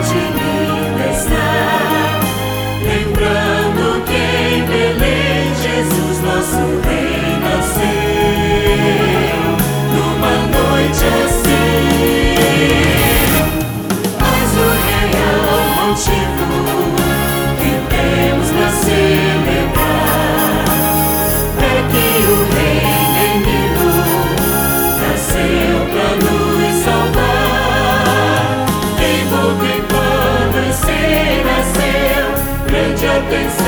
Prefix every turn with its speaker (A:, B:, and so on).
A: noite linda está, lembrando que em Belém Jesus nosso Rei nasceu, numa noite assim. Mas o real motivo que temos pra celebrar é que o Rei menino nasceu pra nos salvar. Em boca em pano e se nasceu, grande atenção.